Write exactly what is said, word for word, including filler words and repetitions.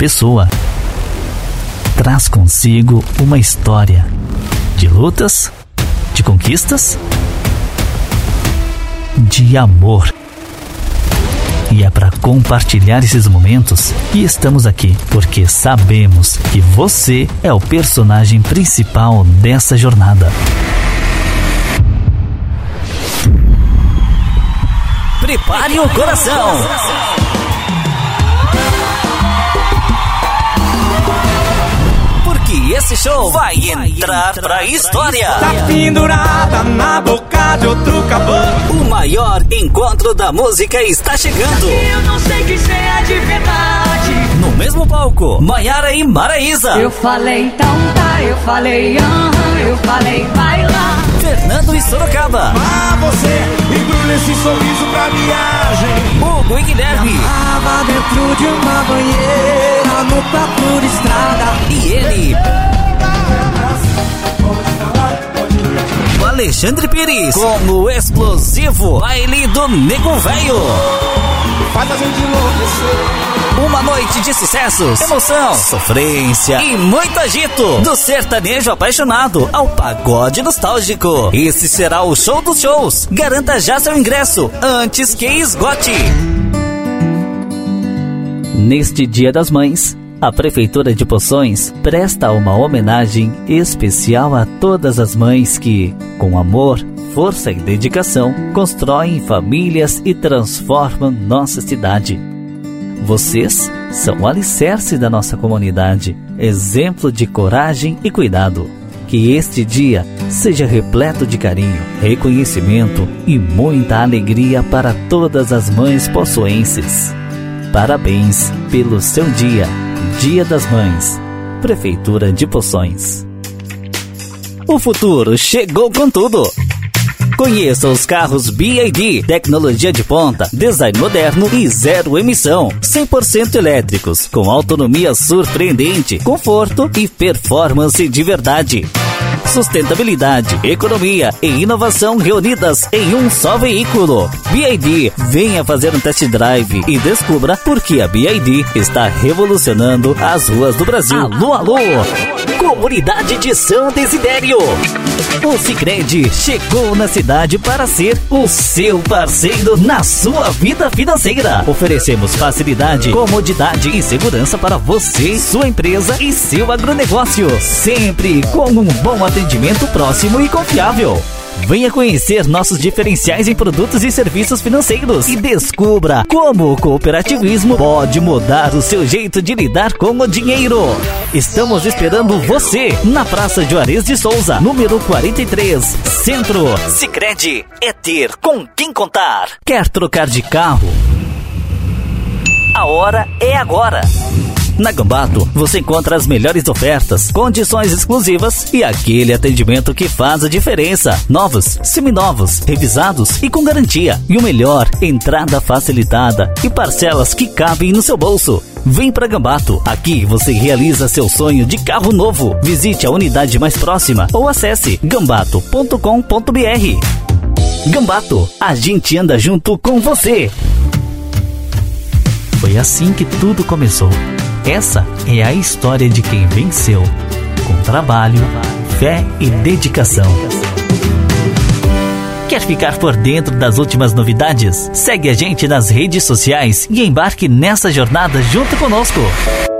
pessoa traz consigo uma história de lutas, de conquistas, de amor. E é para compartilhar esses momentos que estamos aqui, porque sabemos que você é o personagem principal dessa jornada. Prepare o coração! Porque esse show vai entrar pra história. Tá pendurada na boca de outro caboclo. O maior encontro da música está chegando. Eu não sei quem é de verdade. No mesmo palco, Maiara e Maraísa. Eu falei então tá, eu falei aham, eu falei vai lá. Fernando e Sorocaba. Ah, você embrulha esse sorriso pra viagem. Hugo e Guilherme. Tava dentro de uma banheira no papo de estrada. E ele, o Alexandre Pires, com o explosivo baile do Nego Velho. Faz a gente enlouquecer. Uma noite de sucessos, emoção, sofrência e muito agito. Do sertanejo apaixonado ao pagode nostálgico. Esse será o show dos shows. Garanta já seu ingresso antes que esgote. Neste Dia das Mães, a Prefeitura de Poções presta uma homenagem especial a todas as mães que, com amor, força e dedicação, constroem famílias e transformam nossa cidade. Vocês são o alicerce da nossa comunidade, exemplo de coragem e cuidado. Que este dia seja repleto de carinho, reconhecimento e muita alegria para todas as mães poçoenses. Parabéns pelo seu dia, Dia das Mães, Prefeitura de Poções. O futuro chegou com tudo. Conheça os carros B Y D, tecnologia de ponta, design moderno e zero emissão, cem por cento elétricos, com autonomia surpreendente, conforto e performance de verdade. Sustentabilidade, economia e inovação reunidas em um só veículo. B Y D, venha fazer um test drive e descubra por que a B Y D está revolucionando as ruas do Brasil. Alô, alô! Comunidade de São Desidério. O Sicredi chegou na cidade para ser o seu parceiro na sua vida financeira. Oferecemos facilidade, comodidade e segurança para você, sua empresa e seu agronegócio. Sempre com um bom atendimento próximo e confiável. Venha conhecer nossos diferenciais em produtos e serviços financeiros e descubra como o cooperativismo pode mudar o seu jeito de lidar com o dinheiro. Estamos esperando você na Praça Juarez de Souza, número quarenta e três, Centro. Sicredi é ter com quem contar. Quer trocar de carro? A hora é agora. Na Gambato, você encontra as melhores ofertas, condições exclusivas e aquele atendimento que faz a diferença. Novos, seminovos, revisados e com garantia. E o melhor, entrada facilitada e parcelas que cabem no seu bolso. Vem pra Gambato, aqui você realiza seu sonho de carro novo. Visite a unidade mais próxima ou acesse gambato ponto com ponto b r. Gambato, a gente anda junto com você. Foi assim que tudo começou. Essa é a história de quem venceu, com trabalho, fé e dedicação. Quer ficar por dentro das últimas novidades? Segue a gente nas redes sociais e embarque nessa jornada junto conosco.